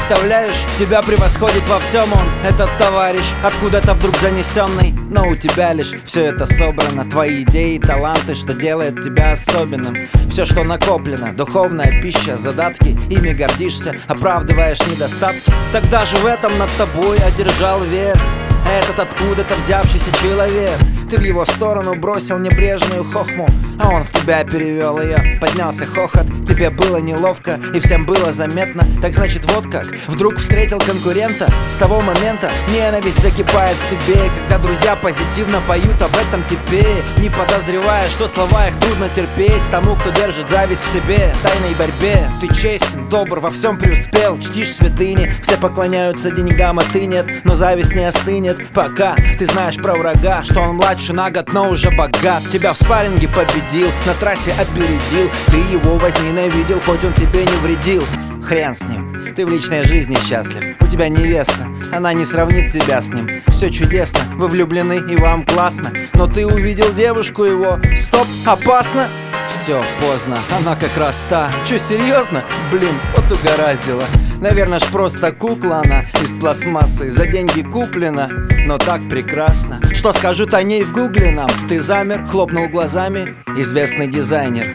представляешь, тебя превосходит во всем он, этот товарищ, откуда-то вдруг занесенный. Но у тебя лишь все это собрано, твои идеи и таланты, что делает тебя особенным. Все, что накоплено, духовная пища, задатки, ими гордишься, оправдываешь недостатки. Тогда же в этом над тобой одержал верх этот откуда-то взявшийся человек. Ты в его сторону бросил небрежную хохму, а он в тебя перевел ее. Поднялся хохот, тебе было неловко и всем было заметно. Так значит вот как, вдруг встретил конкурента. С того момента ненависть закипает в тебе. Когда друзья позитивно поют об этом тебе, не подозревая, что слова их трудно терпеть тому, кто держит зависть в себе, в тайной борьбе. Ты честен, добр, во всем преуспел, чтишь святыни, все поклоняются деньгам, а ты нет. Но зависть не остынет, пока ты знаешь про врага, что он младше на год, но уже богат. Тебя в спарринге победил, на трассе опередил. Ты его возненавидел, хоть он тебе не вредил. Хрен с ним, ты в личной жизни счастлив. У тебя невеста, она не сравнит тебя с ним. Все чудесно, вы влюблены и вам классно. Но ты увидел девушку его, стоп, опасно. Все, поздно, она как раз та. Че, серьезно? Блин, вот угораздило. Наверное ж просто кукла она из пластмассы, за деньги куплена, но так прекрасно. Что скажут о ней в гугле нам? Ты замер, хлопнул глазами, известный дизайнер.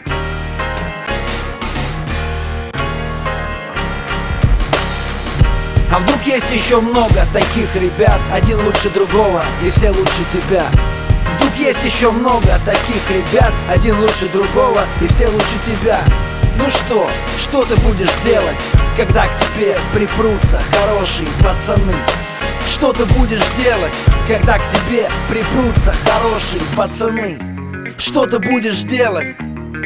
А вдруг есть еще много таких ребят, один лучше другого и все лучше тебя. Вдруг есть еще много таких ребят, один лучше другого и все лучше тебя. Ну что ты будешь делать, когда к тебе припрутся хорошие пацаны? Что ты будешь делать, когда к тебе припрутся хорошие пацаны? Что ты будешь делать?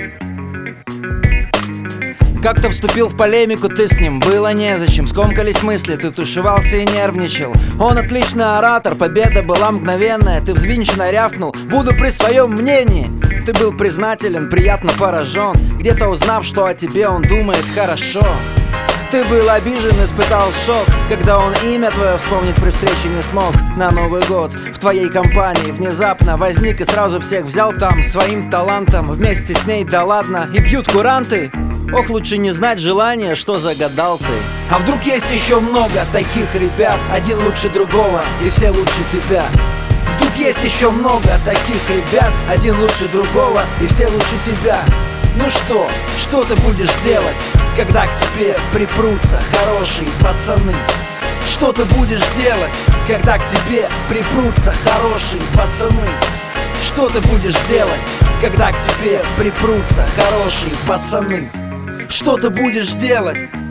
Как-то вступил в полемику ты с ним, было незачем. Скомкались мысли, ты тушевался и нервничал. Он отличный оратор, победа была мгновенная. Ты взвинченно рявкнул, буду при своем мнении. Ты был признателен, приятно поражен, где-то узнав, что о тебе он думает хорошо. Ты был обижен, испытал шок, когда он имя твое вспомнить при встрече не смог. На Новый год в твоей компании внезапно возник и сразу всех взял там своим талантом. Вместе с ней, да ладно, и пьют куранты. Ох, лучше не знать желания, что загадал ты. А вдруг есть еще много таких ребят, один лучше другого и все лучше тебя. Вдруг есть еще много таких ребят, один лучше другого и все лучше тебя. Ну что ты будешь делать, когда к тебе припрутся хорошие пацаны? Что ты будешь делать, когда к тебе припрутся хорошие пацаны? Что ты будешь делать, когда к тебе припрутся хорошие пацаны? Что ты будешь делать,